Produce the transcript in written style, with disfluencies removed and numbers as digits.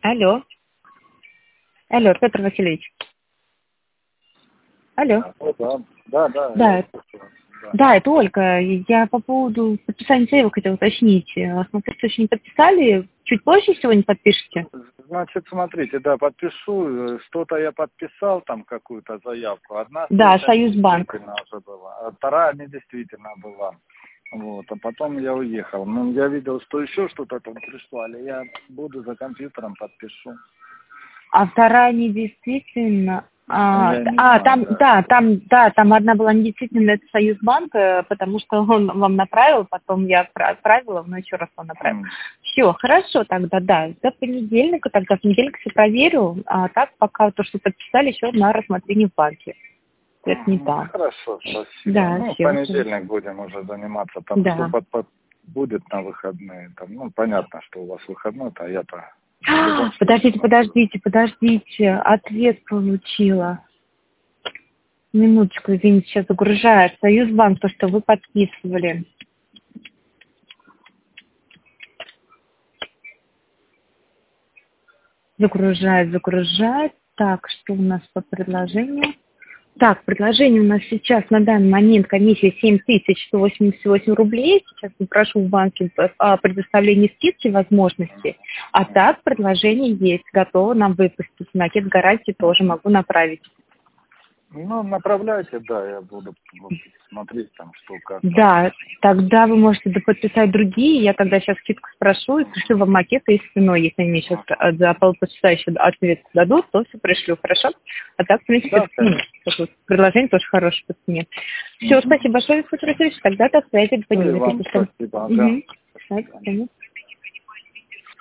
Алло. Алло, Петр Васильевич. Алло. Да, да, это Ольга. Я по поводу подписания заявок хотела уточнить. Смотрите, еще не подписали. Чуть позже сегодня подпишете? Значит, смотрите, да, подпишу. Что-то я подписал, там какую-то заявку. Одна Да, встреча Союзбанк. недействительна уже была, а вторая недействительно была. Вот, а потом я уехал. Ну, я видел, что еще что-то там прислали. Я буду за компьютером подпишу. А вторая недействительно. Я не знаю, Там одна была недействительная, это Союзбанк, потому что он вам направил, потом я отправила, но еще раз он направил. Все, хорошо тогда, да. До понедельника, тогда в понедельник все проверю, а так пока то, что подписали, еще на рассмотрение в банке. Это не там. Хорошо, спасибо. Да, Ну, в все. понедельник будем уже заниматься. Там Да. что будет на выходные. Там, ну, понятно, что у вас выходной-то, а я-то... Подождите. Ответ получила. Минуточку, извините, сейчас загружает. Союзбанк, то, что вы подписывали. Загружает. Так, что у нас по предложению? Так, предложение у нас сейчас на данный момент комиссия 7188 рублей. Сейчас попрошу в банке о предоставлении скидки возможности. А так, предложение есть. Готово нам выпустить. Макет гарантии тоже могу направить. Ну, направляйте, да, я буду смотреть там, что как. Да, тогда вы можете подписать другие. Я тогда сейчас скидку спрошу и пришлю вам макеты из ценой. Если они мне сейчас за полчаса еще ответ дадут, то все пришлю, хорошо? А так, в принципе, предложение тоже хорошее по цене. Все, спасибо большое, Петр Васильевич. Тогда до связи. Спасибо. Спасибо.